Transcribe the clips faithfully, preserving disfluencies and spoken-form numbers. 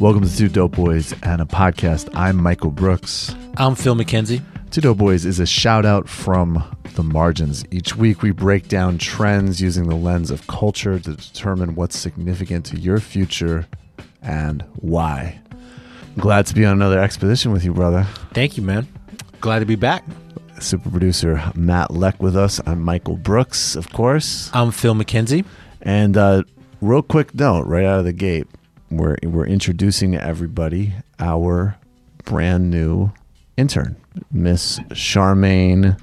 Welcome to Two Dope Boys and a podcast. I'm Michael Brooks. I'm Phil McKenzie. Two Dope Boys is a shout out from the margins. Each week we break down trends using the lens of culture to determine what's significant to your future and why. I'm glad to be on another expedition with you, brother. Thank you, man. Glad to be back. Super producer Matt Leck with us. I'm Michael Brooks, of course. I'm Phil McKenzie. And uh, real quick note right out of the gate. We're, we're introducing to everybody our brand new intern, Miss Charmaine.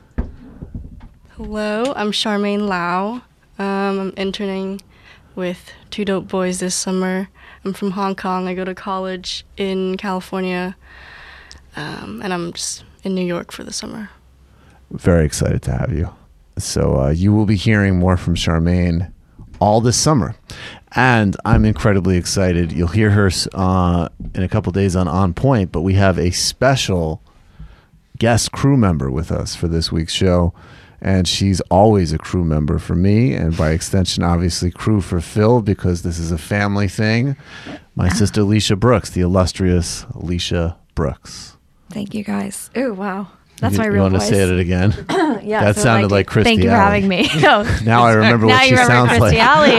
Hello, I'm Charmaine Lau. Um, I'm interning with Two Dope Boys this summer. I'm from Hong Kong. I go to college in California, um, and I'm just in New York for the summer. Very excited to have you. So uh, you will be hearing more from Charmaine all this summer. And I'm incredibly excited. You'll hear her uh, in a couple days on On Point, but we have a special guest crew member with us for this week's show. And she's always a crew member for me, and by extension, obviously, crew for Phil, because this is a family thing. My sister, Alicia Brooks, the illustrious Alicia Brooks. Thank you, guys. Oh, wow. That's you, my real You want voice. to say it again? Yeah, that so sounded like, like Christy Thank you for Alley. having me. No. Now I remember now what she you remember sounds Christy like. Alley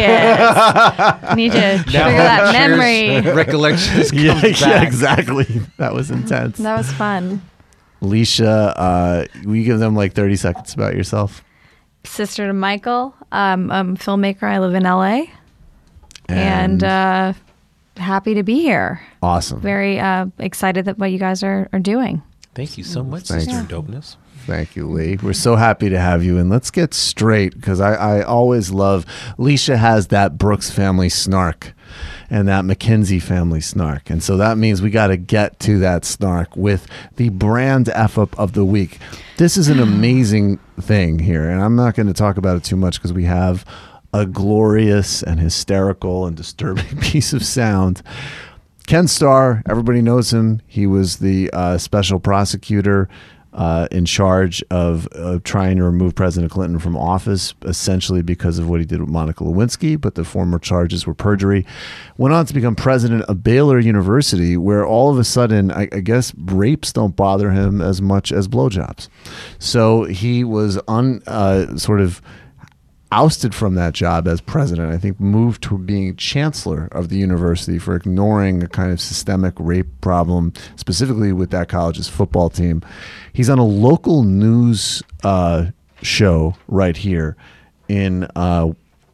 is. I need to trigger that memory. Recollections comes yeah, back. yeah, exactly. That was intense. That was fun. Alicia, uh, will you give them like thirty seconds about yourself? Sister to Michael. Um, I'm a filmmaker. I live in L A. And, and uh, happy to be here. Awesome. Very uh, excited that what you guys are, are doing. Thank you so much, Thank Sister you. Dopeness. Thank you, Lee. We're so happy to have you. And let's get straight, because I, I always love, Alicia has that Brooks family snark and that McKenzie family snark. And so that means we got to get to that snark with the brand F-up of the week. This is an amazing thing here. And I'm not going to talk about it too much because we have a glorious and hysterical and disturbing piece of sound. Ken Starr, everybody knows him. He was the uh, special prosecutor uh, in charge of uh, trying to remove President Clinton from office, essentially because of what he did with Monica Lewinsky, but the former charges were perjury. Went on to become president of Baylor University, where all of a sudden, I, I guess, rapes don't bother him as much as blowjobs. So he was un, uh, sort of ousted from that job as president, I think moved to being chancellor of the university for ignoring a kind of systemic rape problem, specifically with that college's football team. He's on a local news uh, show right here in uh,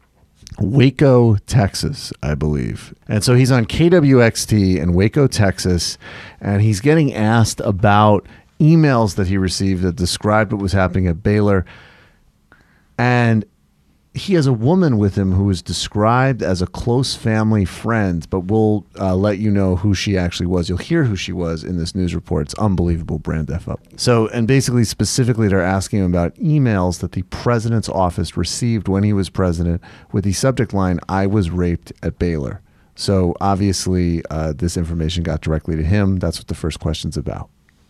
Waco, Texas, I believe. And so he's on K W X T in Waco, Texas, and he's getting asked about emails that he received that described what was happening at Baylor. And he has a woman with him who is described as a close family friend, but we'll uh, let you know who she actually was. You'll hear who she was in this news report. It's unbelievable brand F-up. So, and basically, specifically, they're asking him about emails that the president's office received when he was president with the subject line, "I was raped at Baylor." So, obviously, uh, this information got directly to him. That's what the first question's about.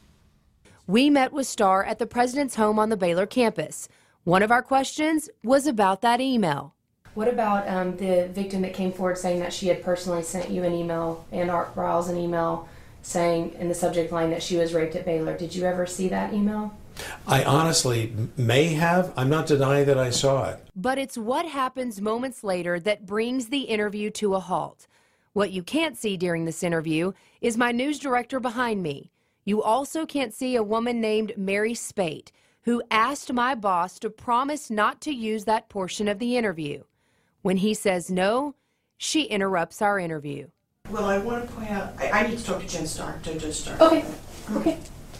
We met with Starr at the president's home on the Baylor campus. One of our questions was about that email. What about um, the victim that came forward saying that she had personally sent you an email and Art Briles an email saying in the subject line that she was raped at Baylor? Did you ever see that email? I honestly may have. I'm not denying that I saw it. But it's what happens moments later that brings the interview to a halt. What you can't see during this interview is my news director behind me. You also can't see a woman named Mary Spate, who asked my boss to promise not to use that portion of the interview. When he says no, she interrupts our interview. Well, I want to point out, I, I need to talk to Jen Starr, to just start. Okay, okay.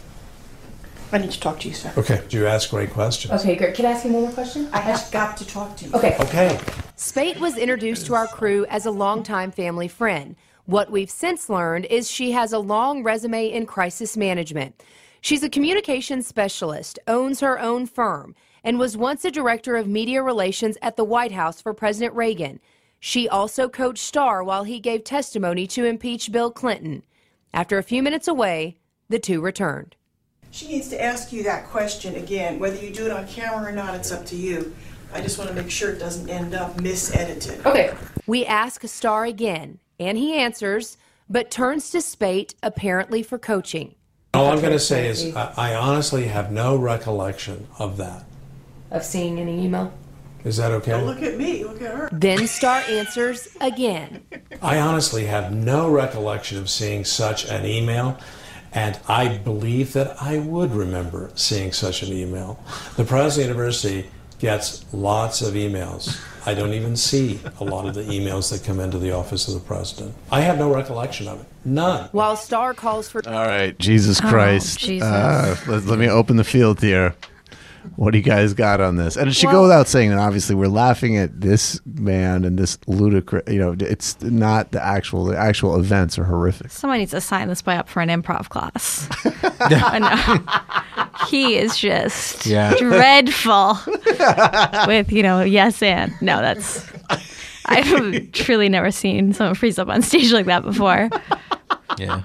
I need to talk to you, sir. Okay, you ask great questions. Okay, great. Can I ask you one more question? I have got to talk to you. Okay. Okay. Spate was introduced to our crew as a longtime family friend. What we've since learned is she has a long resume in crisis management. She's a communications specialist, owns her own firm, and was once a director of media relations at the White House for President Reagan. She also coached Starr while he gave testimony to impeach Bill Clinton. After a few minutes away, the two returned. She needs to ask you that question again. Whether you do it on camera or not, it's up to you. I just want to make sure it doesn't end up misedited. Okay. We ask Starr again, and he answers, but turns to Spate apparently for coaching. All I'm going to say is I, I honestly have no recollection of that. Of seeing any email? Is that okay? Don't look at me, look at her. Then Star answers again. I honestly have no recollection of seeing such an email, and I believe that I would remember seeing such an email. The president of the university gets lots of emails. I don't even see a lot of the emails that come into the office of the president. I have no recollection of it. None. While Star calls for... All right, Jesus Christ. Oh, Jesus. Uh, let, let me open the field here. What do you guys got on this? And it should Well- go without saying that obviously we're laughing at this man and this ludicrous, you know, it's not the actual, the actual events are horrific. Someone needs to sign this boy up for an improv class. I know. He is just Yeah. dreadful with, you know, yes and. No, that's... I've truly never seen someone freeze up on stage like that before. Yeah.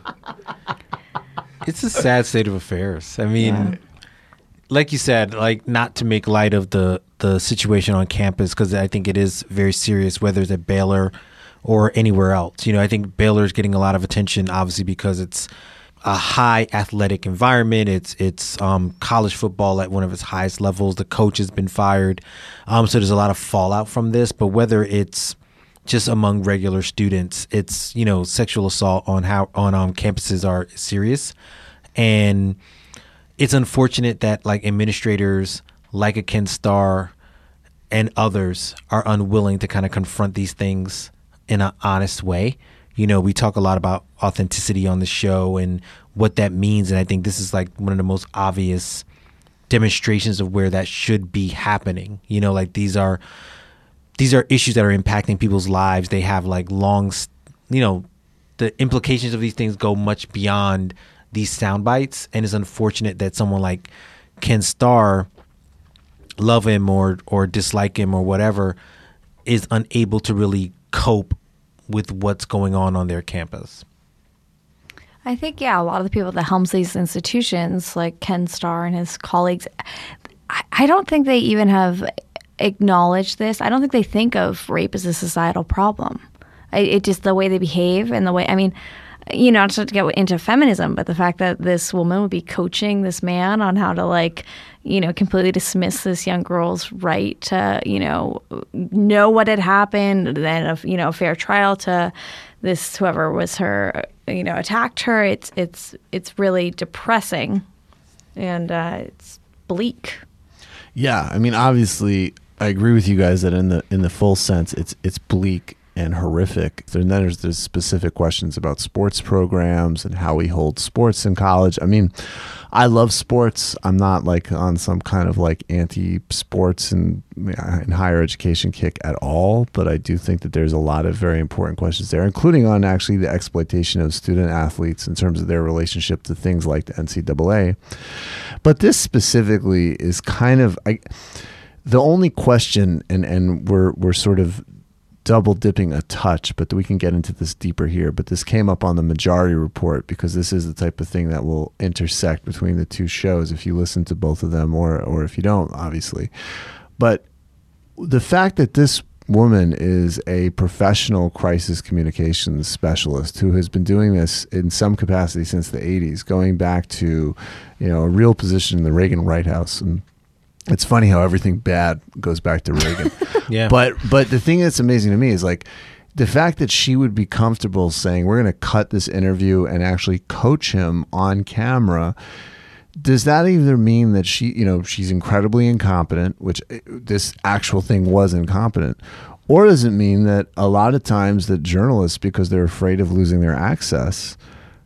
It's a sad state of affairs. I mean, Yeah. like you said, like not to make light of the, the situation on campus, because I think it is very serious, whether it's at Baylor or anywhere else. You know, I think Baylor is getting a lot of attention, obviously, because it's a high athletic environment. It's it's um, college football at one of its highest levels. The coach has been fired. Um, so there's a lot of fallout from this. But whether it's just among regular students, it's, you know, sexual assault on how on um, campuses are serious. And it's unfortunate that like administrators like a Ken Starr and others are unwilling to kind of confront these things in an honest way. You know, we talk a lot about authenticity on the show and what that means. And I think this is like one of the most obvious demonstrations of where that should be happening. You know, like these are these are issues that are impacting people's lives. They have like long, you know, the implications of these things go much beyond these sound bites. And it's unfortunate that someone like Ken Starr, love him or or dislike him or whatever, is unable to really cope with what's going on on their campus. I think, yeah, a lot of the people that helms these institutions, like Ken Starr and his colleagues, I, I don't think they even have acknowledged this. I don't think they think of rape as a societal problem. I, it just the way they behave and the way, I mean, you know, not to get into feminism, but the fact that this woman would be coaching this man on how to, like, you know, completely dismiss this young girl's right to, you know, know what had happened, then, a, you know, a fair trial to this, whoever was her, you know, attacked her. It's, it's, it's really depressing and uh, it's bleak. Yeah. I mean, obviously I agree with you guys that in the, in the full sense, it's, it's bleak and horrific. Then there's there's specific questions about sports programs and how we hold sports in college. I mean, I love sports. I'm not like on some kind of like anti-sports and, and higher education kick at all, but I do think that there's a lot of very important questions there, including on actually the exploitation of student athletes in terms of their relationship to things like the N C double A. But this specifically is kind of I, the only question, and and we're we're sort of double dipping a touch, but we can get into this deeper here. But this came up on the Majority Report because this is the type of thing that will intersect between the two shows if you listen to both of them or or if you don't, obviously. But the fact that this woman is a professional crisis communications specialist who has been doing this in some capacity since the eighties, going back to, you know, a real position in the Reagan White House. And it's funny how everything bad goes back to Reagan. Yeah. But but the thing that's amazing to me is like the fact that she would be comfortable saying we're going to cut this interview and actually coach him on camera. Does that either mean that she, you know, she's incredibly incompetent, which this actual thing was incompetent, or does it mean that a lot of times that journalists, because they're afraid of losing their access,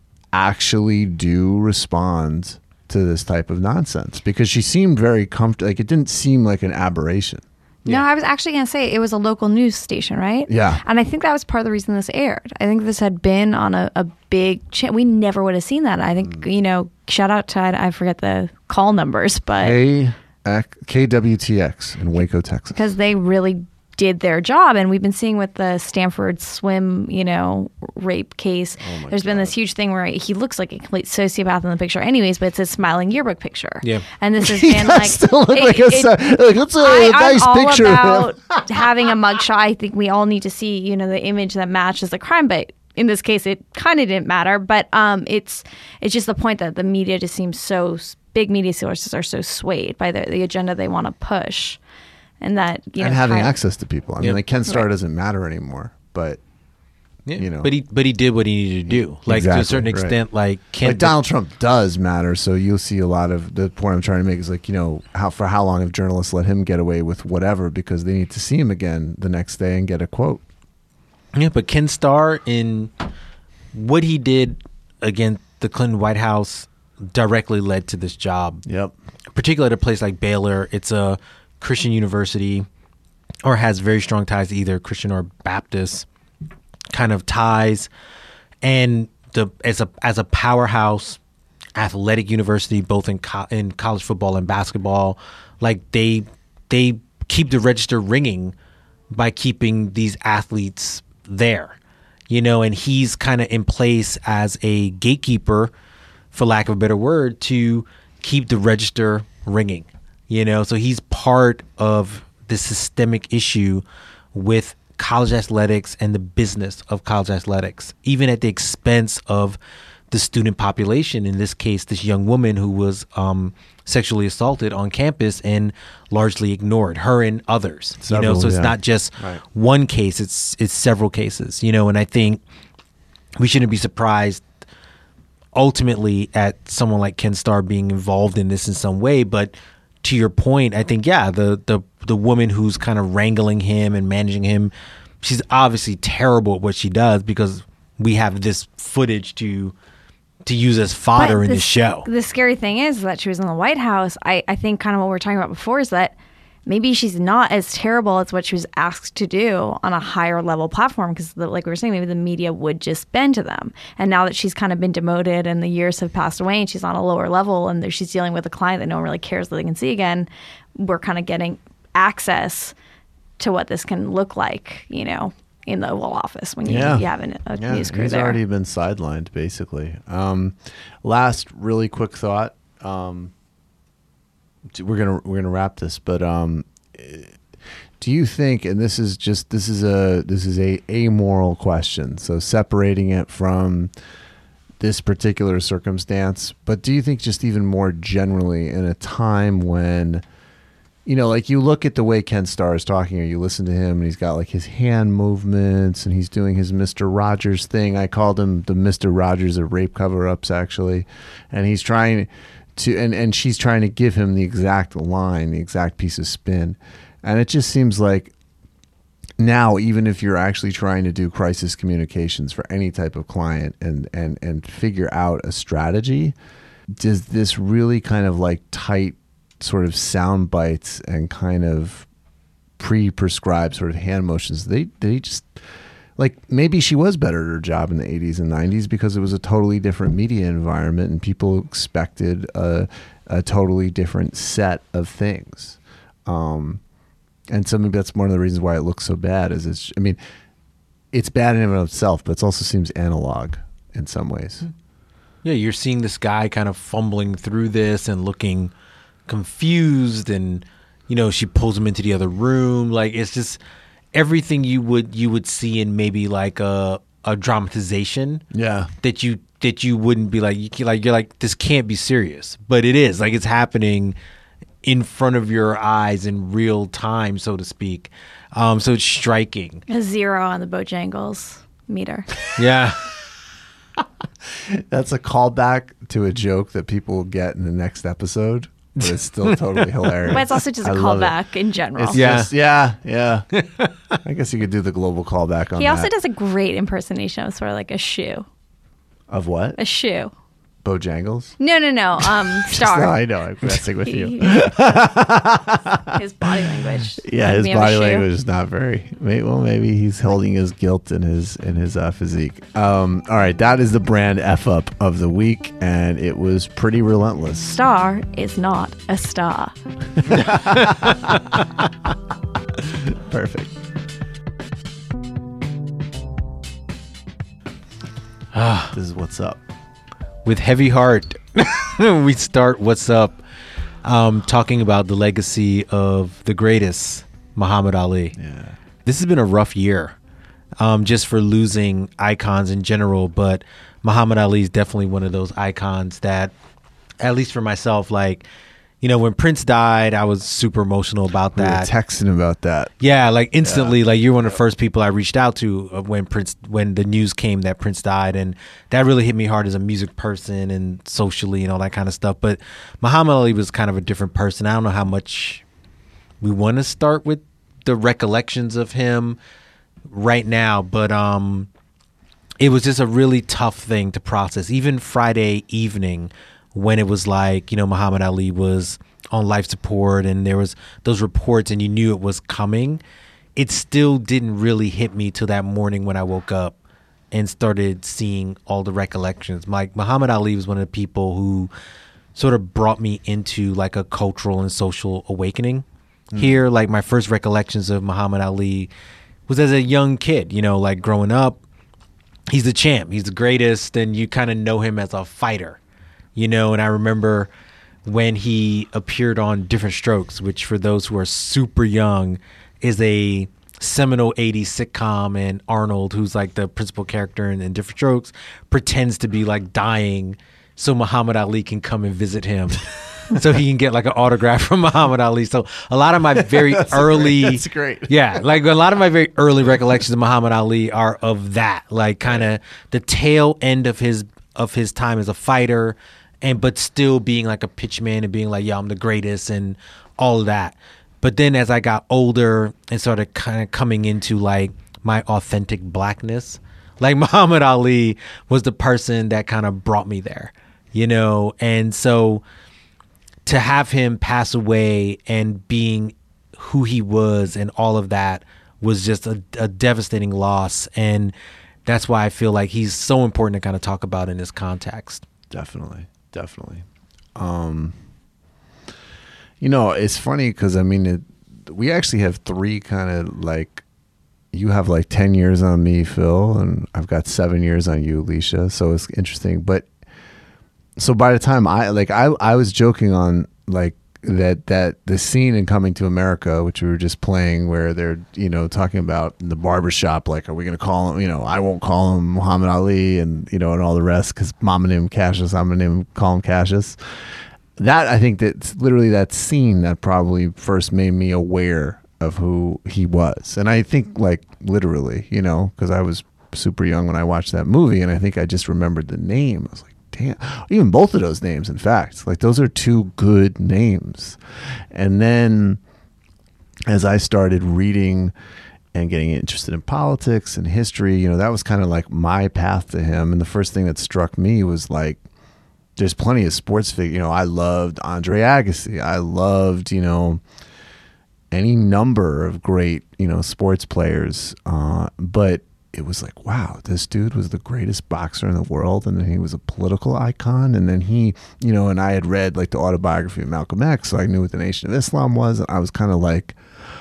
actually do respond to this type of nonsense? Because she seemed very comfortable. Like it didn't seem like an aberration. No, I was actually going to say it was a local news station, right? Yeah. And I think that was part of the reason this aired. I think this had been on a, a big channel. We never would have seen that. I think, you know, shout out to, I forget the call numbers, but K, K W T X in Waco, Texas. because they really did their job. And we've been seeing with the Stanford swim, you know, rape case, Oh there's been this huge thing where he looks like a complete sociopath in the picture anyways, but it's a smiling yearbook picture. Yeah. And this has He been does like, still look it- like a, it- si- like, that's a I, nice I'm all picture of him. about having a mugshot. I think we all need to see, you know, the image that matches the crime, but in this case, it kind of didn't matter. But um, it's it's just the point that the media just seems so big. Media sources are so swayed by the, the agenda they want to push, and that you know, and having kind of- access to people. I mean, Yep. like Ken Starr Right. doesn't matter anymore, but Yeah. you know. But he but he did what he needed to do. Like to Exactly, a certain right. extent, like Ken like Donald Trump does matter. So you'll see a lot of the point I'm trying to make is like, you know, how for how long have journalists let him get away with whatever because they need to see him again the next day and get a quote. Yeah, but Ken Starr, in what he did against the Clinton White House, directly led to this job. Yep. Particularly at a place like Baylor. It's a Christian university, or has very strong ties to either Christian or Baptist kind of ties. And the as a as a powerhouse athletic university, both in co- in college football and basketball, like they they keep the register ringing by keeping these athletes there, you know, and he's kind of in place as a gatekeeper, for lack of a better word, to keep the register ringing, you know, so he's part of the systemic issue with college athletics and the business of college athletics, even at the expense of the student population. In this case, this young woman who was um, sexually assaulted on campus and largely ignored, her and others. Several, you know, so it's yeah. not just Right. one case; it's it's several cases. You know, and I think we shouldn't be surprised ultimately at someone like Ken Starr being involved in this in some way. But to your point, I think yeah, the the the woman who's kind of wrangling him and managing him, she's obviously terrible at what she does because we have this footage to to use as fodder But in the the show. The scary thing is that she was in the White House. I, I think kind of what we were talking about before is that maybe she's not as terrible as what she was asked to do on a higher level platform because, like we were saying, maybe the media would just bend to them. And now that she's kind of been demoted and the years have passed away and she's on a lower level and there- she's dealing with a client that no one really cares that they can see again, we're kind of getting access to what this can look like, you know, in the Oval Office when you, Yeah. you have an, a Yeah, news crew he's there. already been sidelined, basically. Um, last really quick thought. Um, we're gonna we're gonna wrap this, but um, do you think? And this is just this is a this is a amoral question. So separating it from this particular circumstance, but do you think just even more generally in a time when, you know, like you look at the way Ken Starr is talking, or you listen to him, and he's got like his hand movements, and he's doing his Mister Rogers thing. I called him the Mister Rogers of rape cover-ups, actually, and he's trying to, and and she's trying to give him the exact line, the exact piece of spin, and it just seems like now, even if you're actually trying to do crisis communications for any type of client, and and and figure out a strategy, does this really kind of like tight sort of sound bites and kind of pre-prescribed sort of hand motions, they they just like, maybe she was better at her job in the eighties and nineties because it was a totally different media environment and people expected a, a totally different set of things. Um, and so maybe that's one of the reasons why it looks so bad is it's, I mean, it's bad in and of itself, but it also seems analog in some ways. Yeah, you're seeing this guy kind of fumbling through this and looking confused, and you know, she pulls him into the other room. Like, it's just everything you would you would see in maybe like a a dramatization. Yeah. That you that you wouldn't be like you like you're like, this can't be serious, but it is. Like, it's happening in front of your eyes in real time, so to speak. Um, so it's striking. A zero on the Bojangles meter. Yeah. That's a callback to a joke that people will get in the next episode, but it's still totally hilarious. But it's also just a I love it. callback in general. It's Yeah. just, yeah, yeah. I guess you could do the global callback on He also that. does a great impersonation of sort of like a shoe. Of what? A shoe. Bojangles? No, no, no. Um, Just- Star. no, I know. I'm messing with you. His body language. Yeah, his Reminds me of a body shoe. language is not very. May, well, maybe he's holding his guilt in his in his uh, physique. Um, all right, that is the brand F up of the week, and it was pretty relentless. Star is not a star. Perfect. This is what's up. With heavy heart, we start What's Up, um, talking about the legacy of the greatest, Muhammad Ali. Yeah. This has been a rough year. um, just for losing icons in general. But Muhammad Ali is definitely one of those icons that, at least for myself, like, you know, when Prince died, I was super emotional about We were that. texting about that. Yeah, like instantly, like you're one of the first people I reached out to uh, when Prince, when the news came that Prince died, and that really hit me hard as a music person and socially and all that kind of stuff. But Muhammad Ali was kind of a different person. I don't know how much we want to start with the recollections of him right now, but um, it was just a really tough thing to process. Even Friday evening, when it was like, you know, Muhammad Ali was on life support and there was those reports and you knew it was coming, it still didn't really hit me till that morning when I woke up and started seeing all the recollections. Like, Muhammad Ali was one of the people who sort of brought me into like a cultural and social awakening. Mm. Here, like my first recollections of Muhammad Ali was as a young kid, you know, like growing up, he's the champ, he's the greatest, and you kind of know him as a fighter. You know, and I remember when he appeared on Different Strokes, which for those who are super young is a seminal eighties sitcom, and Arnold, who's like the principal character in, in Different Strokes, pretends to be like dying so Muhammad Ali can come and visit him. So he can get like an autograph from Muhammad Ali. So a lot of my very that's early, great. That's great. Yeah, like a lot of my very early recollections of Muhammad Ali are of that, like kind of the tail end of his of his time as a fighter, and but still being like a pitchman and being like, yeah, I'm the greatest and all of that. But then as I got older and started kind of coming into like my authentic blackness, like Muhammad Ali was the person that kind of brought me there, you know? And so to have him pass away and being who he was and all of that was just a, a devastating loss. And that's why I feel like he's so important to kind of talk about in this context. Definitely. Definitely. Um, you know, it's funny because, I mean, it, we actually have three kind of like, you have like ten years on me, Phil, and I've got seven years on you, Alicia. So it's interesting. But so by the time I, like, I, I was joking on like that, that the scene in Coming to America, which we were just playing, where they're, you know, talking about in the barbershop, like, are we going to call him, you know, I won't call him Muhammad Ali, and, you know, and all the rest, because mama named him Cassius, I'm going to name him, call him Cassius. That, I think that's literally that scene that probably first made me aware of who he was. And I think like literally, you know, because I was super young when I watched that movie, and I think I just remembered the name. I was like, damn, even both of those names, in fact, like those are two good names. And then as I started reading and getting interested in politics and history, you know, that was kind of like my path to him. And the first thing that struck me was like, there's plenty of sports figures. You know, I loved Andre Agassi. I loved, you know, any number of great, you know, sports players. Uh, but it was like, wow, this dude was the greatest boxer in the world. And then he was a political icon. And then he, you know, and I had read like the autobiography of Malcolm X, so I knew what the Nation of Islam was. And I was kind of like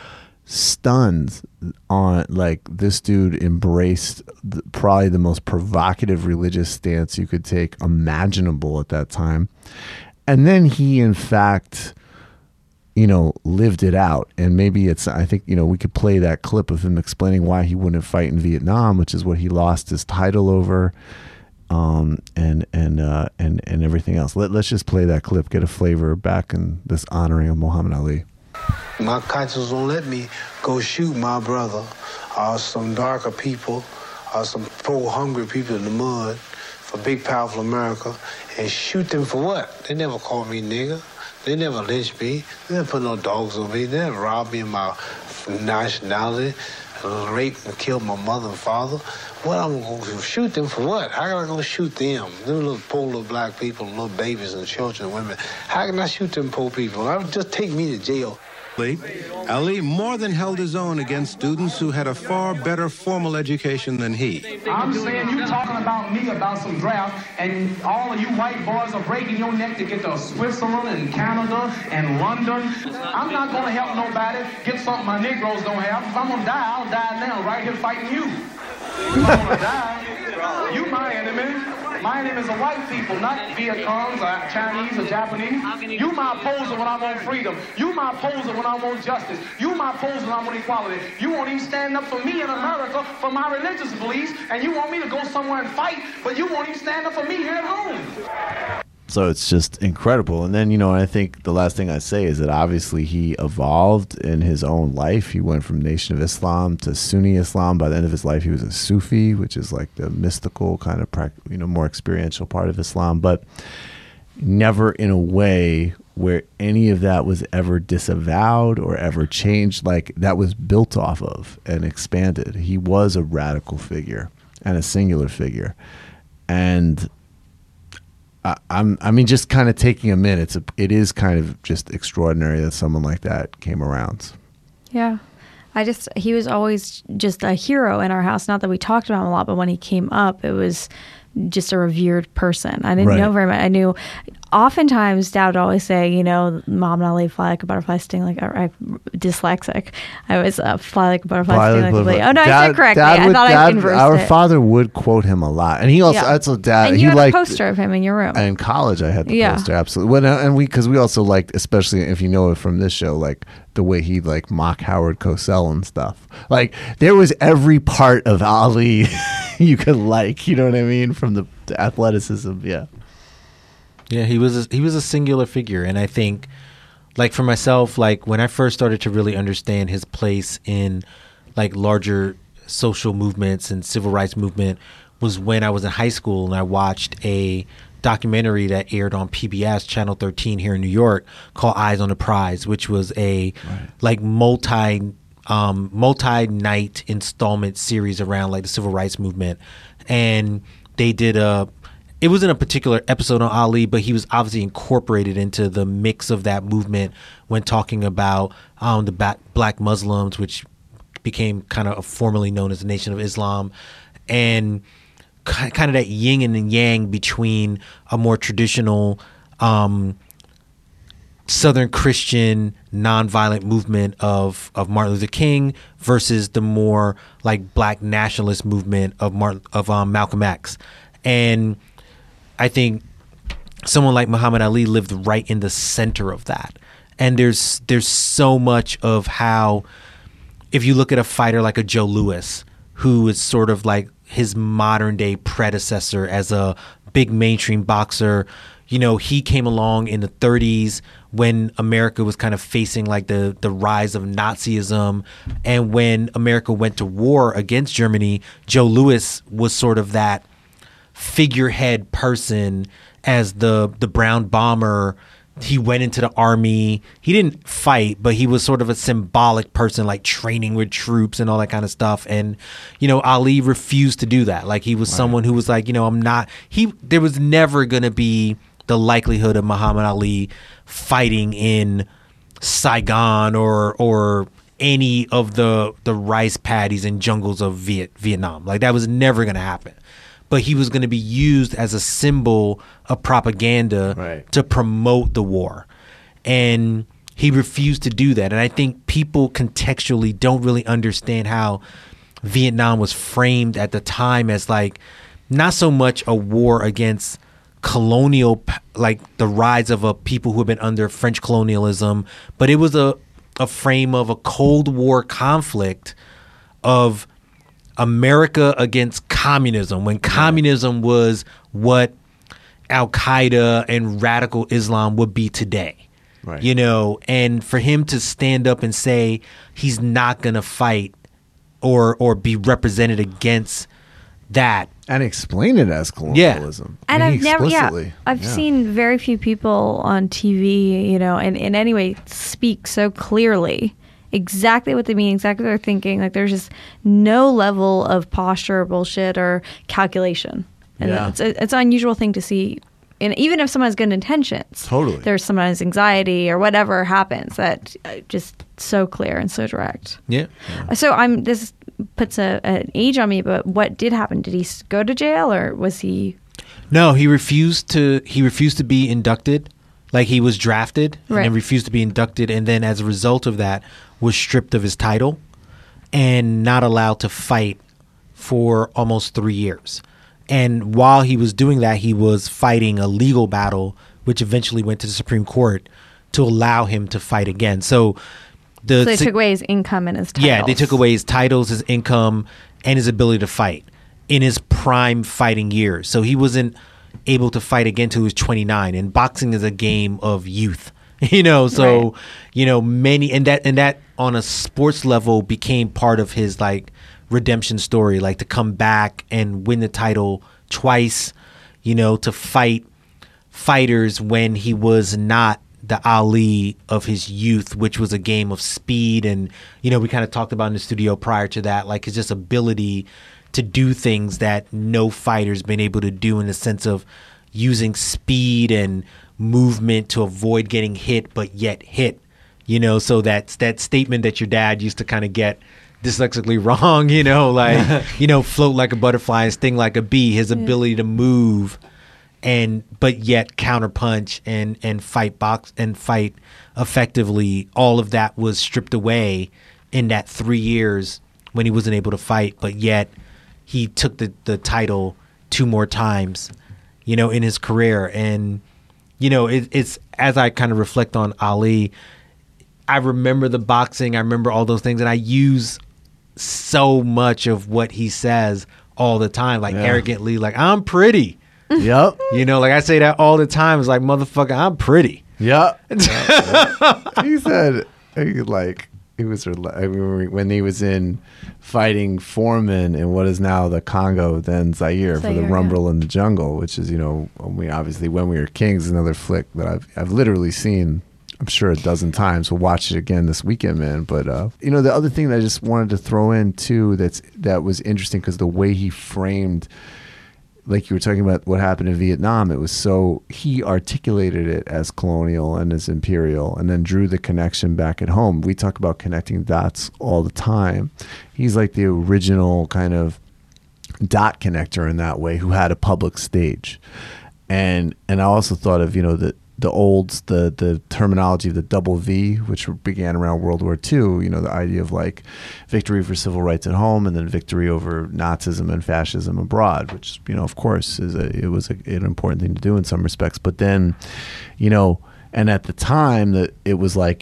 stunned on like this dude embraced the, probably the most provocative religious stance you could take imaginable at that time. And then he, in fact, you know, lived it out. And maybe it's, I think, you know, we could play that clip of him explaining why he wouldn't fight in Vietnam, which is what he lost his title over, um, and, and, uh, and, and everything else. Let, let's just play that clip, get a flavor back in this honoring of Muhammad Ali. My conscience won't let me go shoot my brother or some darker people or some poor, hungry people in the mud for big, powerful America and shoot them for what? They never called me nigger. They never lynched me. They never put no dogs on me. They never robbed me of my nationality, raped and killed my mother and father. What, I'm going to shoot them for what? How can I go shoot them? Them little poor little black people, little babies and children and women. How can I shoot them poor people? I would just take me to jail. Ali more than held his own against students who had a far better formal education than he. I'm saying you talking about me about some draft, and all of you white boys are breaking your neck to get to Switzerland and Canada and London. I'm not going to help nobody get something my Negroes don't have. If I'm going to die, I'll die now, right here fighting you. If I'm going to die, you mind a minute. My name is a white people, not Viet Congs or Chinese or Japanese. You my opposer when I want freedom. You my opposer when I want justice. You my opposer when I want equality. You won't even stand up for me in America for my religious beliefs, and you want me to go somewhere and fight, but you won't even stand up for me here at home. So it's just incredible. And then, you know, I think the last thing I say is that obviously he evolved in his own life. He went from Nation of Islam to Sunni Islam. By the end of his life, he was a Sufi, which is like the mystical kind of, you know, more experiential part of Islam, but never in a way where any of that was ever disavowed or ever changed. Like, that was built off of and expanded. He was a radical figure and a singular figure. And I, I'm, I mean, just kind of taking a minute, it's a, it is kind of just extraordinary that someone like that came around. Yeah. I just, he was always just a hero in our house. Not that we talked about him a lot, but when he came up, it was just a revered person. I didn't Right. know very much. I knew, oftentimes Dad would always say, you know, Mom and Ali, fly like a butterfly, sting like a, I'm dyslexic. I was uh, fly like a butterfly, Fly sting like like a a flea. butterfly. Oh no, I Dad- said correctly. Dad I would- thought I Dad- inversed Our it. father would quote him a lot, and he also Yeah. that's what Dad. And he you had liked a poster of him in your room. in college. I had the Yeah. poster, absolutely. When, and we because we also liked, especially if you know it from this show, like the way he like mock Howard Cosell and stuff. Like there was every part of Ali you could like. You know what I mean? From the, the athleticism, yeah. Yeah, he was a, he was a singular figure, and I think, like for myself, like when I first started to really understand his place in like larger social movements and civil rights movement was when I was in high school and I watched a documentary that aired on P B S Channel thirteen here in New York called Eyes on the Prize, which was a right. like multi um, multi night installment series around like the civil rights movement, and they did a. It wasn't a particular episode on Ali, but he was obviously incorporated into the mix of that movement when talking about um, the ba- black Muslims, which became kind of formerly known as the Nation of Islam, and k- kind of that yin and yang between a more traditional um, Southern Christian nonviolent movement of, of Martin Luther King versus the more like black nationalist movement of Martin, of um, Malcolm X. And I think someone like Muhammad Ali lived right in the center of that. And there's there's so much of how, if you look at a fighter like a Joe Louis, who is sort of like his modern day predecessor as a big mainstream boxer, you know, he came along in the thirties when America was kind of facing like the, the rise of Nazism. And when America went to war against Germany, Joe Louis was sort of that figurehead person as the the brown bomber. He went into the army. He didn't fight, but he was sort of a symbolic person, like training with troops and all that kind of stuff. And, you know, Ali refused to do that. Like he was right. someone who was like, you know, I'm not, he, there was never going to be the likelihood of Muhammad Ali fighting in Saigon or, or any of the, the rice paddies and jungles of Viet, Vietnam. Like that was never going to happen. But he was going to be used as a symbol of propaganda right. to promote the war. And he refused to do that. And I think people contextually don't really understand how Vietnam was framed at the time as like not so much a war against colonial, like the rise of a people who had been under French colonialism, but it was a, a frame of a Cold War conflict of America against communism, when communism was what Al-Qaeda and radical Islam would be today. Right. You know, and for him to stand up and say he's not going to fight or or be represented against that. And explain it as colonialism. Yeah. And I mean, I've never, yeah, I've yeah. seen very few people on T V, you know, and in any way speak so clearly exactly what they mean, exactly what they're thinking. Like there's just no level of posture or bullshit or calculation. And yeah. it's, a, it's an unusual thing to see. And even if someone has good intentions, totally. There's sometimes anxiety or whatever happens that just so clear and so direct. Yeah. yeah. So I'm, this puts a, an age on me, but what did happen? Did he go to jail or was he? No, he refused to, he refused to be inducted. Like he was drafted and right. then refused to be inducted. And then as a result of that was stripped of his title and not allowed to fight for almost three years. And while he was doing that, he was fighting a legal battle, which eventually went to the Supreme Court to allow him to fight again. So the so they took away his income and his titles. Yeah, they took away his titles, his income, and his ability to fight in his prime fighting years. So he wasn't able to fight again until he was twenty-nine. And boxing is a game of youth, you know. So, right. you know, many and that and that on a sports level became part of his like redemption story, like to come back and win the title twice, you know, to fight fighters when he was not the Ali of his youth, which was a game of speed. And, you know, we kind of talked about in the studio prior to that, like his just ability to do things that no fighter's been able to do in the sense of using speed and movement to avoid getting hit, but yet hit, you know, so that's that statement that your dad used to kind of get dyslexically wrong, you know, like, you know, float like a butterfly and sting like a bee, his ability to move and but yet counterpunch and and fight box and fight effectively. All of that was stripped away in that three years when he wasn't able to fight, but yet he took the the title two more times, you know, in his career. And you know, it, it's as I kind of reflect on Ali, I remember the boxing, I remember all those things, and I use so much of what he says all the time, like yeah. arrogantly, like I'm pretty. Yep. You know, like I say that all the time. It's like, motherfucker, I'm pretty. Yep. yep, yep. He said, he, like, he was I mean, when he was in fighting Foreman in what is now the Congo, then Zaire, Zaire for the Rumble yeah. in the Jungle, which is, you know, we obviously When We Were Kings, another flick that I've I've literally seen, I'm sure a dozen times. We'll watch it again this weekend, man. But uh, you know, the other thing that I just wanted to throw in too, that's that was interesting because the way he framed. Like you were talking about what happened in Vietnam, it was so he articulated it as colonial and as imperial and then drew the connection back at home. We talk about connecting dots all the time. He's like the original kind of dot connector in that way who had a public stage. And and I also thought of, you know, the the olds, the the terminology of the double V, which began around World War Two, you know, the idea of like victory for civil rights at home and then victory over Nazism and fascism abroad, which, you know, of course is a, it was a, an important thing to do in some respects. But then, you know, and at the time that it was like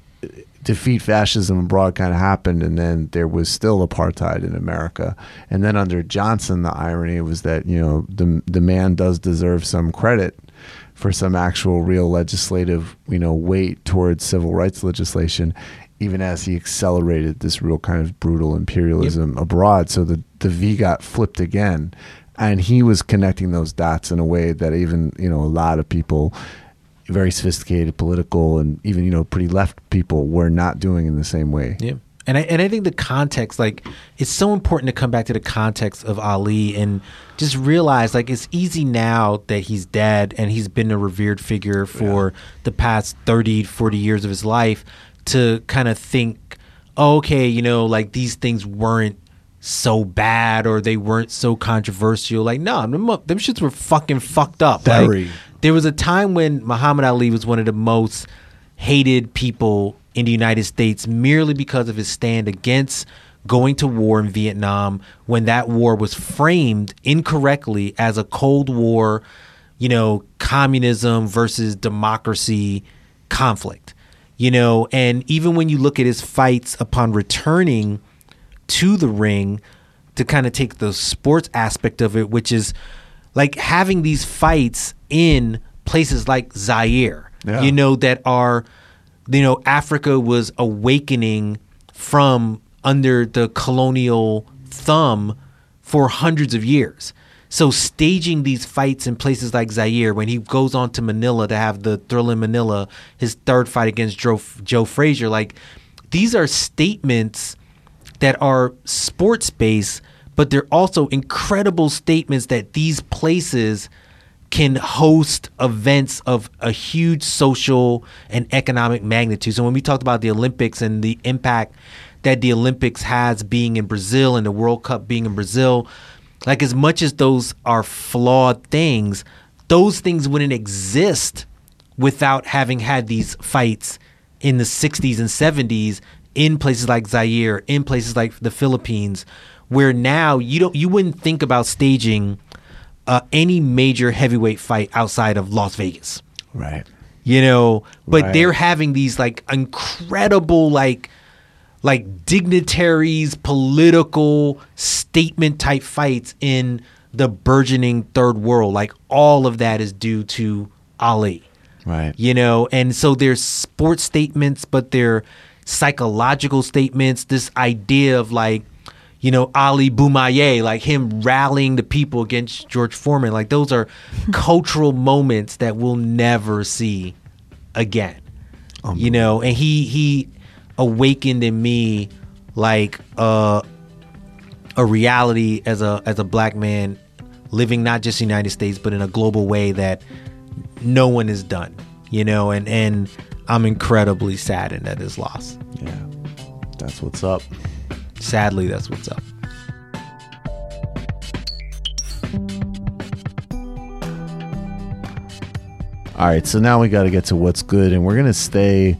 defeat fascism abroad kind of happened, and then there was still apartheid in America. And then under Johnson, the irony was that, you know, the the man does deserve some credit for some actual real legislative, you know, weight towards civil rights legislation, even as he accelerated this real kind of brutal imperialism yep. abroad. So the, the V got flipped again. And he was connecting those dots in a way that even, you know, a lot of people, very sophisticated political and even, you know, pretty left people were not doing in the same way. Yeah. And I and I think the context, like, it's so important to come back to the context of Ali and just realize, like, it's easy now that he's dead and he's been a revered figure for yeah. the past thirty, forty years of his life to kind of think, oh, okay, you know, like these things weren't so bad or they weren't so controversial. Like, no, them, them shits were fucking fucked up. Very. Like, there was a time when Muhammad Ali was one of the most hated people in the United States merely because of his stand against going to war in Vietnam, when that war was framed incorrectly as a Cold War, you know, communism versus democracy conflict, you know. And even when you look at his fights upon returning to the ring, to kind of take the sports aspect of it, which is like having these fights in places like Zaire, yeah. you know, that are, you know, Africa was awakening from under the colonial thumb for hundreds of years. So staging these fights in places like Zaire, when he goes on to Manila to have the Thrill in Manila, his third fight against Joe, Joe Frazier, like these are statements that are sports-based, but they're also incredible statements that these places can host events of a huge social and economic magnitude. So when we talked about the Olympics and the impact that the Olympics has being in Brazil and the World Cup being in Brazil, like as much as those are flawed things, those things wouldn't exist without having had these fights in the sixties and seventies in places like Zaire, in places like the Philippines, where now you don't you wouldn't think about staging uh, any major heavyweight fight outside of Las Vegas. Right. You know, but Right. they're having these like incredible like like dignitaries, political statement type fights in the burgeoning third world. Like all of that is due to Ali. Right. You know, and so there's sports statements, but they're psychological statements. This idea of like, you know, Ali Boumaier, like him rallying the people against George Foreman. Like those are cultural moments that we'll never see again. You know, and he he awakened in me like uh, a reality as a as a black man living not just in the United States, but in a global way that no one has done, you know, and, and I'm incredibly saddened at his loss. Yeah, that's what's up. Sadly, that's what's up. All right, so now we got to get to what's good, and we're going to stay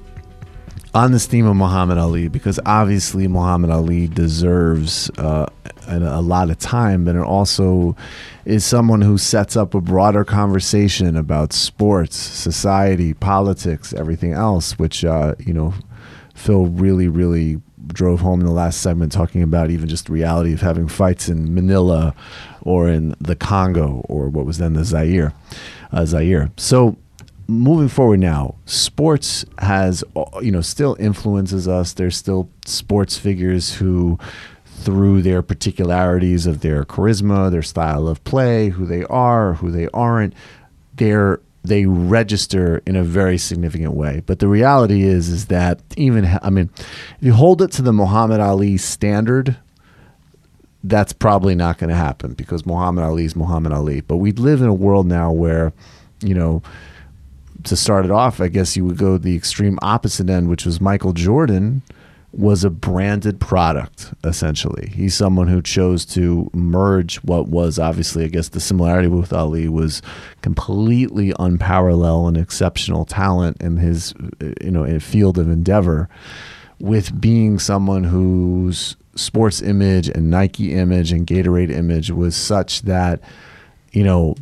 on this theme of Muhammad Ali because obviously Muhammad Ali deserves uh, a, a lot of time, but it also is someone who sets up a broader conversation about sports, society, politics, everything else, which, uh, you know, Phil really, really drove home in the last segment talking about even just the reality of having fights in Manila or in the Congo or what was then the Zaire. Uh, Zaire. So moving forward now, sports has, you know, still influences us. There's still sports figures who, through their particularities of their charisma, their style of play, who they are, who they aren't, they're they register in a very significant way. But the reality is, is that even, I mean, if you hold it to the Muhammad Ali standard, that's probably not going to happen because Muhammad Ali is Muhammad Ali. But we live in a world now where, you know, to start it off, I guess you would go the extreme opposite end, which was Michael Jordan was a branded product, essentially. He's someone who chose to merge what was obviously, I guess, the similarity with Ali was completely unparalleled and exceptional talent in his, you know, in a field of endeavor with being someone whose sports image and Nike image and Gatorade image was such that, you know,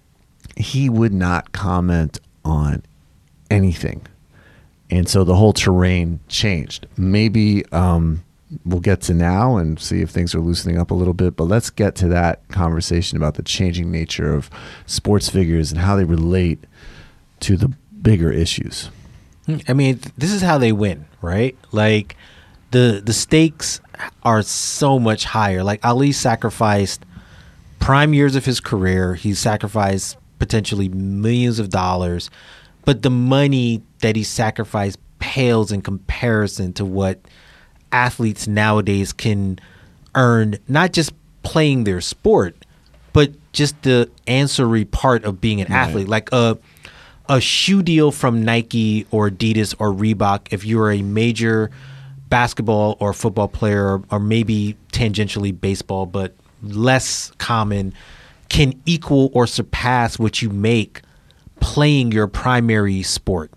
he would not comment on anything. And so the whole terrain changed. Maybe um, we'll get to now and see if things are loosening up a little bit, but let's get to that conversation about the changing nature of sports figures and how they relate to the bigger issues. I mean, this is how they win, right? Like the the stakes are so much higher. Like Ali sacrificed prime years of his career. He sacrificed potentially millions of dollars, but the money that he sacrificed pales in comparison to what athletes nowadays can earn, not just playing their sport, but just the ancillary part of being an right. athlete. Like a a shoe deal from Nike or Adidas or Reebok, if you're a major basketball or football player, or, or maybe tangentially baseball, but less common, can equal or surpass what you make playing your primary sport.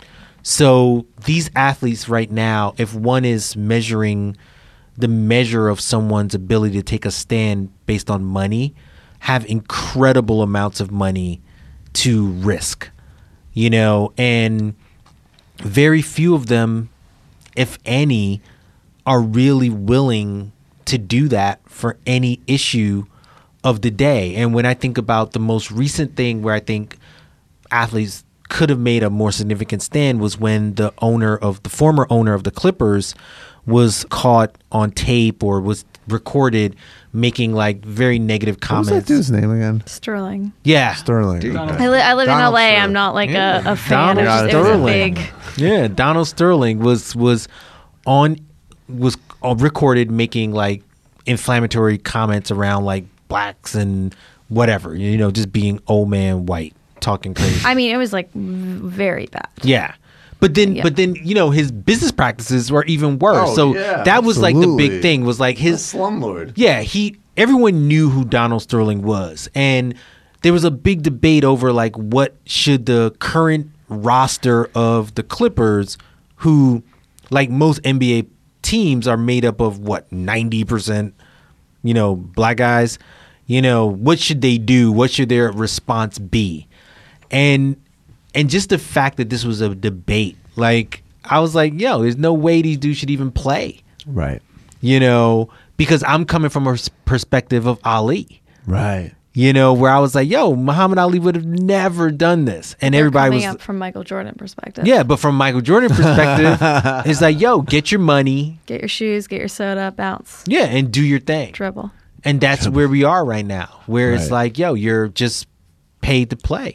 So these athletes right now, if one is measuring the measure of someone's ability to take a stand based on money, have incredible amounts of money to risk, you know, and very few of them, if any, are really willing to do that for any issue of the day. And when I think about the most recent thing where I think athletes could have made a more significant stand was when the owner of the former owner of the Clippers was caught on tape or was recorded making like very negative comments. What was that dude's name again? Sterling. Yeah. Sterling. Okay. I, li- I live Donald in L A. Sterling. I'm not like yeah. a, a fan. Donald Of just, Sterling. It was a big... Yeah, Donald Sterling was was on was recorded making like inflammatory comments around like blacks and whatever, you know, just being old man white, talking crazy. I mean, it was like very bad. Yeah. But then, Yeah. but then, you know, his business practices were even worse. Oh, so yeah, that was like the absolutely. big thing was like his slumlord. Yeah, he. Everyone knew who Donald Sterling was, and there was a big debate over like what should the current roster of the Clippers, who, like most N B A teams, are made up of what ninety percent, you know, black guys. You know, what should they do? What should their response be? And and just the fact that this was a debate, like I was like, yo, there's no way these dudes should even play. Right. You know, because I'm coming from a perspective of Ali. Right. You know, where I was like, yo, Muhammad Ali would have never done this. And They're everybody coming was up from Michael Jordan perspective. Yeah, but from Michael Jordan perspective, it's like, yo, get your money. Get your shoes, get your soda, bounce. Yeah, and do your thing. Dribble. And that's where we are right now, where it's Right. like, yo, you're just paid to play.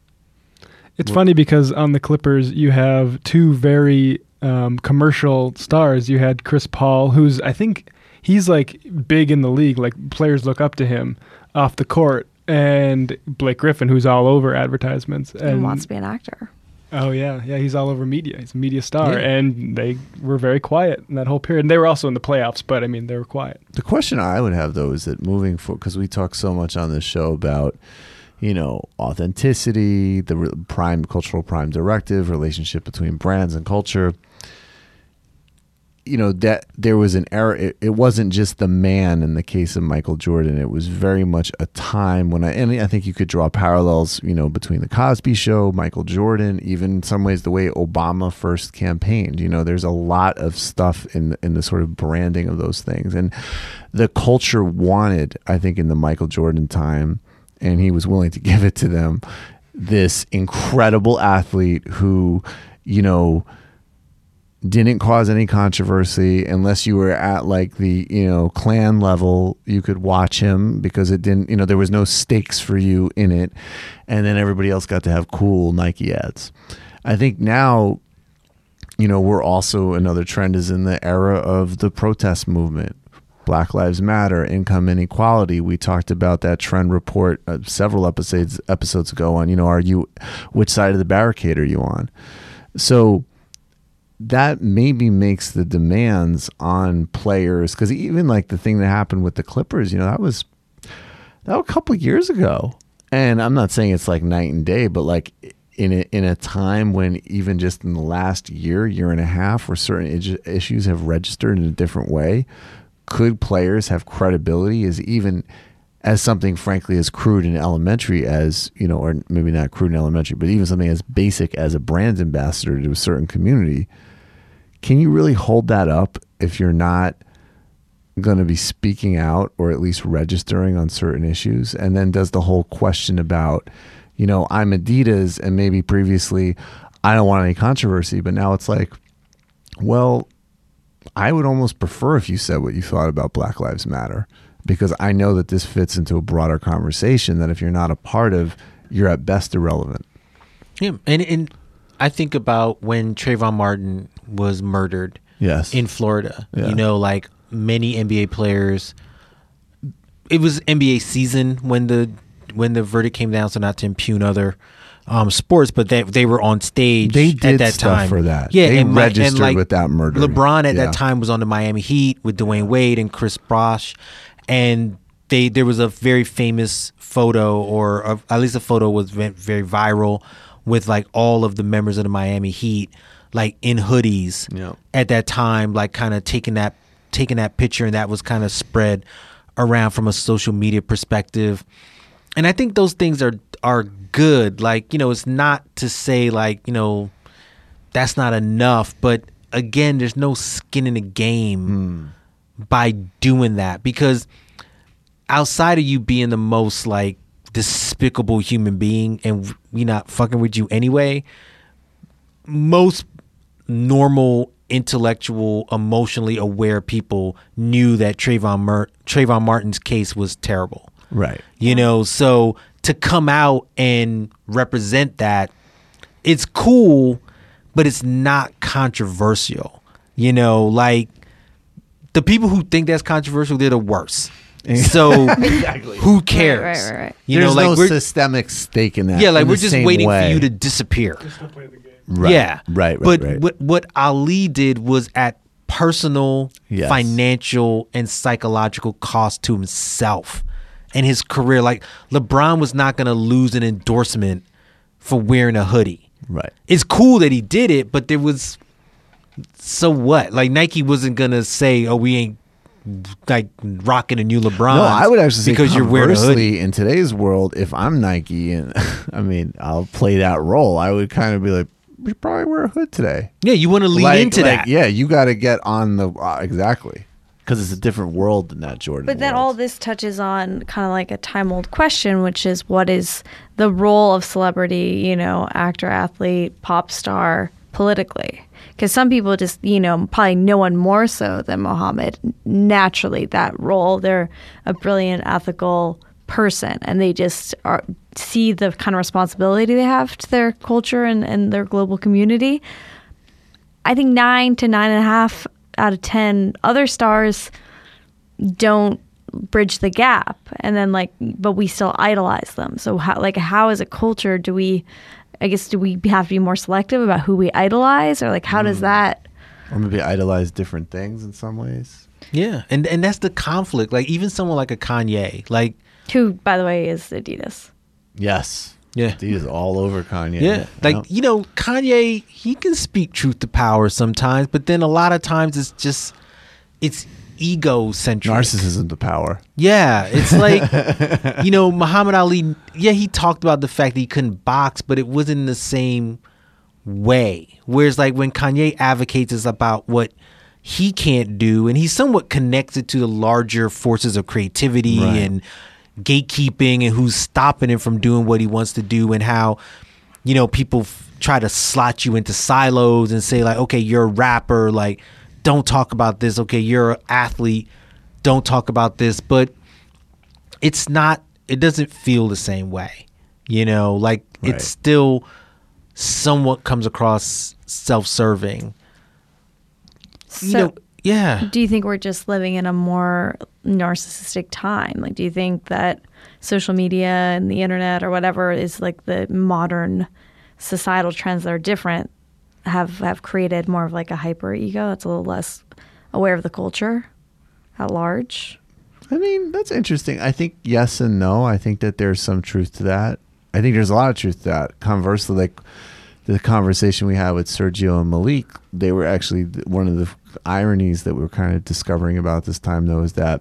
It's funny because on the Clippers, you have two very um, commercial stars. You had Chris Paul, who's, I think, he's like big in the league. Like players look up to him off the court. And Blake Griffin, who's all over advertisements. And, And wants to be an actor. Oh, yeah. Yeah, he's all over media. He's a media star. Yeah. And they were very quiet in that whole period. And they were also in the playoffs, but, I mean, they were quiet. The question I would have, though, is that moving forward, because we talk so much on this show about, you know, authenticity, the re- prime cultural prime directive, relationship between brands and culture. You know, that there was an era. It, it wasn't just the man in the case of Michael Jordan. It was very much a time when I, and I think you could draw parallels, you know, between the Cosby Show, Michael Jordan, even in some ways the way Obama first campaigned. You know, there's a lot of stuff in in the sort of branding of those things. And the culture wanted, I think, in the Michael Jordan time, and he was willing to give it to them, this incredible athlete who, you know, didn't cause any controversy unless you were at like the, you know, clan level. You could watch him because it didn't, you know, there was no stakes for you in it. And then everybody else got to have cool Nike ads. I think now, you know, we're also, another trend is in the era of the protest movement. Black Lives Matter, income inequality. We talked about that trend report uh, several episodes episodes ago on, you know, are you, which side of the barricade are you on? So that maybe makes the demands on players, because even like the thing that happened with the Clippers, you know, that was that was a couple of years ago, and I'm not saying it's like night and day, but like in a, in a time when even just in the last year, year and a half, where certain ig- issues have registered in a different way, could players have credibility as even as something frankly as crude and elementary as, you know, or maybe not crude and elementary, but even something as basic as a brand ambassador to a certain community? Can you really hold that up if you're not going to be speaking out or at least registering on certain issues? And then does the whole question about, you know, I'm Adidas, and maybe previously I don't want any controversy, but now it's like, well, I would almost prefer if you said what you thought about Black Lives Matter, because I know that this fits into a broader conversation that if you're not a part of, you're at best irrelevant. Yeah, and and I think about when Trayvon Martin was murdered. Yes. In Florida. Yeah. You know, like many N B A players. It was N B A season when the when the verdict came down, so not to impugn other um, sports, but they they were on stage They did at that stuff time for that. Yeah, They and my- and, registered like, with that murder. LeBron at Yeah. that time was on the Miami Heat with Dwayne Wade and Chris Bosh, and they there was a very famous photo, or a, at least a photo was went very viral, with like all of the members of the Miami Heat like in hoodies Yeah. at that time, like kind of taking that taking that picture, and that was kind of spread around from a social media perspective. And I think those things are are good. Like, you know, it's not to say like, you know, that's not enough, but again, there's no skin in the game by doing that, because outside of you being the most like despicable human being and we not fucking with you anyway, most normal, intellectual, emotionally aware people knew that Trayvon Mer- Trayvon Martin's case was terrible. Right. You know, so to come out and represent that, it's cool, but it's not controversial. You know, like the people who think that's controversial, they're the worst. So Exactly. who cares? Right, right, right. You There's know, like no we're systemic stake in that. yeah, like in we're the just same waiting way. for you to disappear. Right. Yeah, Right. Right. But right. what what Ali did was at personal, Yes. financial, and psychological cost to himself and his career. Like LeBron was not going to lose an endorsement for wearing a hoodie. Right. It's cool that he did it, but there was, so what? Like Nike wasn't going to say, "Oh, we ain't like rocking a new LeBron. No, I would actually say because you're wearing a hoodie. conversely, in today's world, if I'm Nike and I mean, I'll play that role, I would kind of be like, we should probably wear a hood today. Yeah, you want to lean like, into like, that. Yeah, you got to get on the uh, exactly because it's a different world than that Jordan. But then world. all this touches on kind of like a time old question, which is what is the role of celebrity, you know, actor, athlete, pop star politically? Because some people just, you know, probably no one more so than Muhammad, naturally that role. They're a brilliant, ethical person, and they just are, see the kind of responsibility they have to their culture and, and their global community. I think nine to nine and a half out of ten other stars don't bridge the gap, and then like, but we still idolize them. So how, like, how as a culture do we, I guess, do we have to be more selective about who we idolize, or like, how does that? Or maybe idolize different things in some ways. Yeah, and and that's the conflict. Like even someone like a Kanye, like who, by the way, is Adidas. Yes. Yeah. Adidas all over Kanye. Yeah. Like, you know, Kanye, he can speak truth to power sometimes, but then a lot of times it's just, it's ego-centric. Narcissism to power. Yeah. It's like, you know, Muhammad Ali, yeah, he talked about the fact that he couldn't box, but it wasn't in the same way. Whereas like when Kanye advocates is about what he can't do, and he's somewhat connected to the larger forces of creativity Right. and gatekeeping and who's stopping him from doing what he wants to do, and how, you know, people f- try to slot you into silos and say like, okay, you're a rapper, like don't talk about this. Okay, you're an athlete, don't talk about this. But it's not, it doesn't feel the same way, you know, like Right. it's still somewhat comes across self-serving. So, You know, yeah. do you think we're just living in a more narcissistic time? Like, do you think that social media and the internet or whatever is like the modern societal trends that are different have have created more of like a hyper ego that's a little less aware of the culture at large? I mean, that's interesting. I think yes and no. I think that there's some truth to that. I think there's a lot of truth to that. Conversely, like the conversation we had with Sergio and Malik, they were actually one of the ironies that we were kind of discovering about this time, though, is that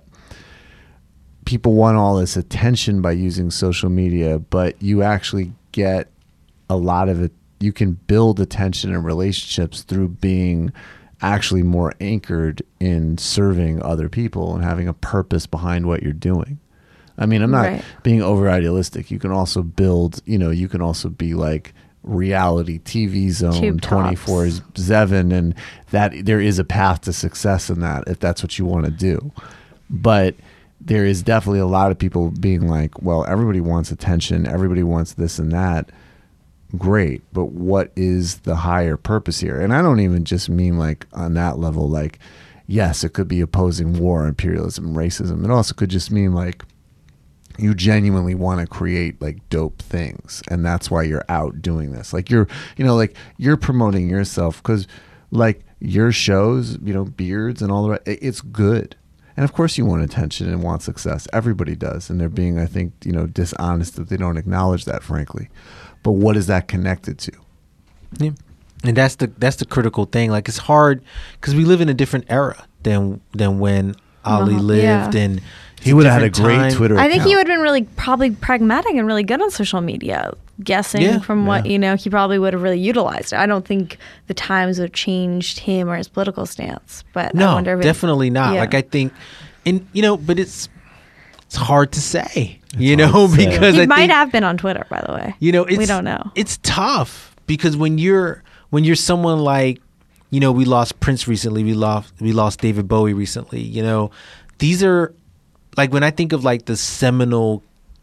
people want all this attention by using social media, but you actually get a lot of it. You can build attention and relationships through being actually more anchored in serving other people and having a purpose behind what you're doing. I mean, I'm not Right. being over idealistic. You can also build, you know, you can also be like reality T V zone Tube tops. twenty-four seven, and that there is a path to success in that if that's what you want to do. But there is definitely a lot of people being like, well, everybody wants attention, everybody wants this and that. Great, but what is the higher purpose here? And I don't even just mean like on that level, like, yes, it could be opposing war, imperialism, racism. It also could just mean like you genuinely want to create like dope things, and that's why you're out doing this. Like you're, you know, like you're promoting yourself because like your shows, you know, Beards and all the rest, it's good. And of course you want attention and want success. Everybody does. And they're being, I think, you know, dishonest that they don't acknowledge that, frankly. But what is that connected to? Yeah. And that's the that's the critical thing. Like it's hard because we live in a different era than than when Ali Uh-huh. lived, Yeah. and He would have had a different great time. Twitter I think account. he would have been really probably pragmatic and really good on social media. Guessing Yeah. from what Yeah. you know, he probably would have really utilized it. I don't think the times have changed him or his political stance. But I No, wonder if it- definitely not. yeah. Like I think, and you know, but it's it's hard to say, you hard know, to say. because he I might think, have been on Twitter, by the way. you know, it's, we don't know. It's tough because when you're when you're someone like, you know, we lost Prince recently, we lost we lost David Bowie recently. You know, these are like when I think of like the seminal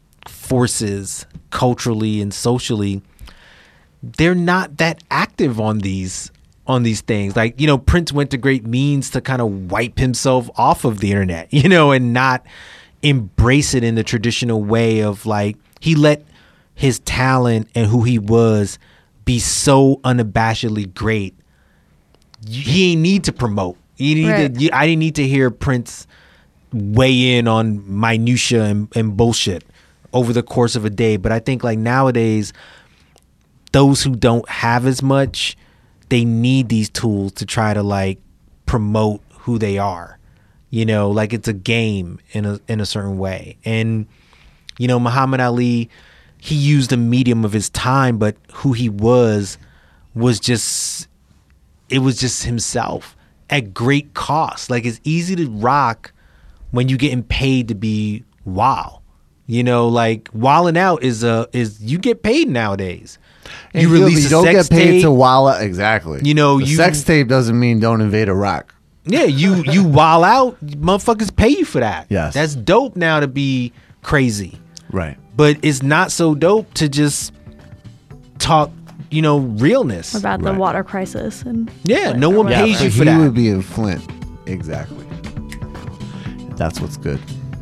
forces culturally and socially, they're not that active on these on these things. Like, you know, Prince went to great means to kind of wipe himself off of the internet, you know, and not embrace it in the traditional way of like, he let his talent and who he was be so unabashedly great. He ain't need to promote. He need Right. to, you, I didn't need to hear Prince weigh in on minutia and, and bullshit over the course of a day. But I think like nowadays, those who don't have as much, they need these tools to try to like promote who they are, you know, like it's a game in a in a certain way. And you know, Muhammad Ali, he used the medium of his time, but who he was was just it was just himself at great cost. Like it's easy to rock when you getting paid to be wild. You know, like wilding out is a is you get paid nowadays. And You you, release you a don't sex get paid tape. to wild out. Exactly. You know, the you- sex tape doesn't mean don't invade Iraq. Yeah, you you wild out, motherfuckers pay you for that. Yes. That's dope now to be crazy. Right. But it's not so dope to just talk, you know, realness. About the Right. water crisis and Yeah, no one whatever. pays So you he for that. would be in Flint. Exactly. That's what's good.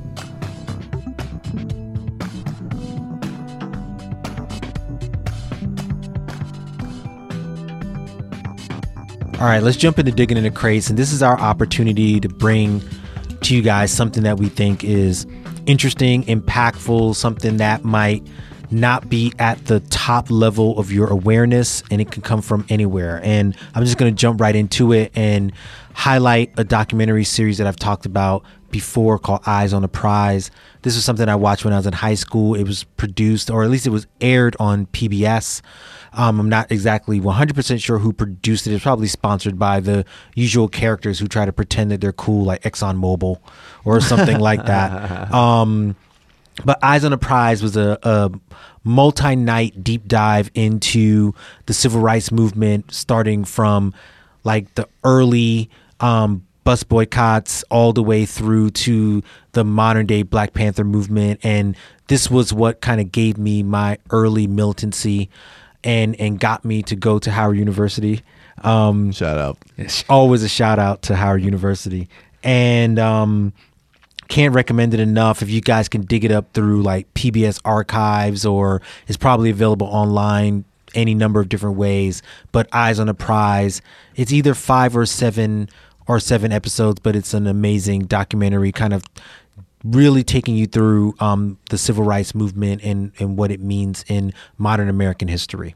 All right, let's jump into digging into crates. And this is our opportunity to bring to you guys something that we think is interesting, impactful, something that might not be at the top level of your awareness, and it can come from anywhere. And I'm just going to jump right into it and highlight a documentary series that I've talked about before called Eyes on the Prize. This was something I watched when I was in high school. It was produced, or at least it was aired on P B S. Um, I'm not exactly one hundred percent sure who produced it. It's probably sponsored by the usual characters who try to pretend that they're cool, like ExxonMobil or something like that. Um, but Eyes on the Prize was a, a multi-night deep dive into the civil rights movement, starting from like the early um, bus boycotts all the way through to the modern day Black Panther movement. And this was what kind of gave me my early militancy and and got me to go to Howard University. Um, Shout out. it's always a shout out to Howard University. And um, can't recommend it enough. If you guys can dig it up through like P B S archives, or it's probably available online any number of different ways. But Eyes on the Prize, it's either five or seven or seven episodes, but it's an amazing documentary, kind of really taking you through um, the civil rights movement and, and what it means in modern American history.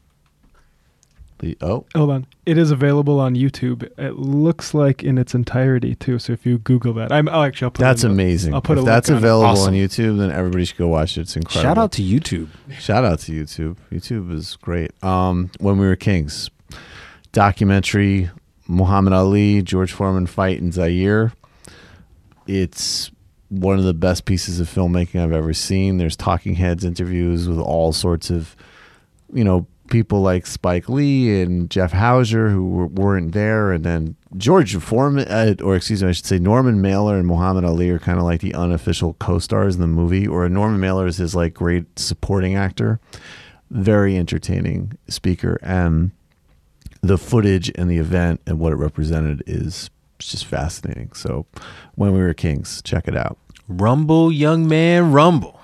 The, oh, Hold on. It is available on YouTube. It looks like in its entirety too. So if you Google that, I'm oh, actually I'll put that's it in the- amazing. I'll put if a that's link on it. available Awesome. on YouTube, then everybody should go watch it. It's incredible. Shout out to YouTube. Shout out to YouTube. YouTube is great. Um, When We Were Kings, documentary, Muhammad Ali, George Foreman fight in Zaire. It's one of the best pieces of filmmaking I've ever seen. There's talking heads interviews with all sorts of, you know, people like Spike Lee and Jeff Hauser who were, weren't there, and then George Foreman, uh, or excuse me, I should say Norman Mailer and Muhammad Ali are kind of like the unofficial co-stars in the movie, or Norman Mailer is his like great supporting actor. Very entertaining speaker, and the footage and the event and what it represented is just fascinating. So, When We Were Kings, check it out. Rumble, young man, rumble.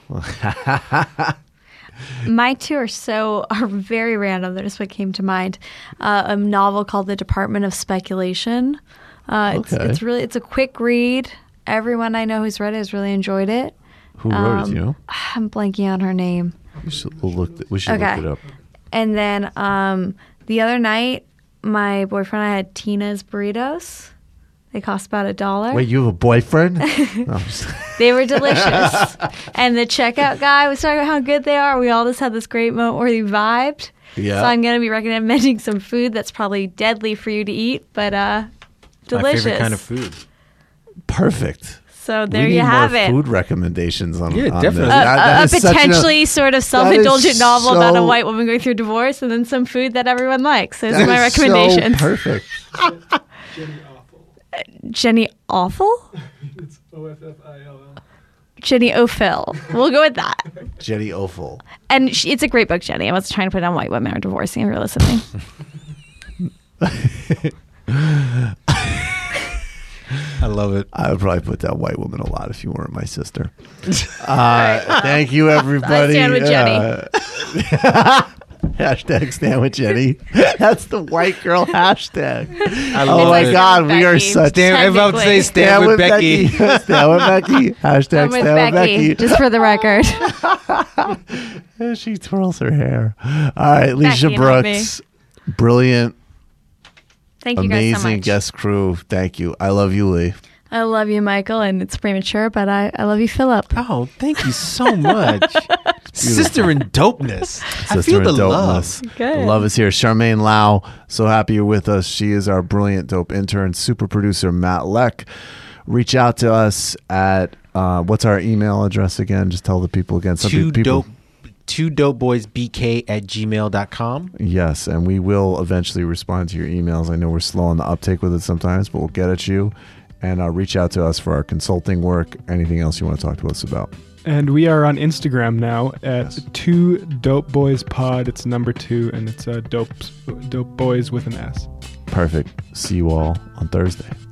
My two are so are very random. They're just what came to mind. Uh, a novel called The Department of Speculation. Uh, it's, Okay. it's really it's a quick read. Everyone I know who's read it has really enjoyed it. Who wrote it? Um, Do you know? I'm blanking on her name. We should we'll look. We should Okay. look it up. And then um, the other night, my boyfriend and I had Tina's burritos. They cost about a dollar. Wait, you have a boyfriend? No, I'm just- They were delicious. And the checkout guy was talking about how good they are. We all just had this great moment where we vibed. Yeah. So I'm going to be recommending some food that's probably deadly for you to eat, but uh, delicious. My favorite kind of food. Perfect. So there we need you have more it. Food recommendations on, Yeah, on definitely. This. A, That- a- that a is such an- potentially sort of self-indulgent is novel about a so- white woman going through divorce, and then some food that everyone likes. Those that are my is so recommendations. perfect. Jenny Awful? It's O F F I L L. Jenny O'Phil. We'll go with that. Jenny Offal. And she, it's a great book, Jenny. I was trying to put it on white women are divorcing if you're listening. I love it. I would probably put that white woman a lot if you weren't my sister. Uh, thank you, everybody. I stand with Jenny. Uh, hashtag stand with Jenny. That's the white girl hashtag. I Oh love my it. God, we are Becky. such. Stand, I'm about to say Technically. stand, with Becky. stand with Becky. Hashtag I'm with stand Becky, with Becky. just for the record. And she twirls her hair. All right, Leisha Becky, not Brooks. Brilliant, Thank you guys so amazing much. guest crew. Thank you. I love you, Lee. I love you, Michael, and it's premature, but I, I love you, Philip. Oh, thank you so much. Sister in dopeness. I Sister feel the in love. dopeness. Good. The love is here. Charmaine Lau, so happy you're with us. She is our brilliant dope intern. Super producer Matt Leck. Reach out to us at uh, what's our email address again? Just tell the people again. Some Two people, dope, two dope boys B K at gmail dot com. Yes, and we will eventually respond to your emails. I know we're slow on the uptake with it sometimes, but we'll get at you. And uh, reach out to us for our consulting work. Anything else you want to talk to us about? And we are on Instagram now at yes. two dope boys pod. It's number two, and it's uh, dope dope boys with an S. Perfect. See you all on Thursday.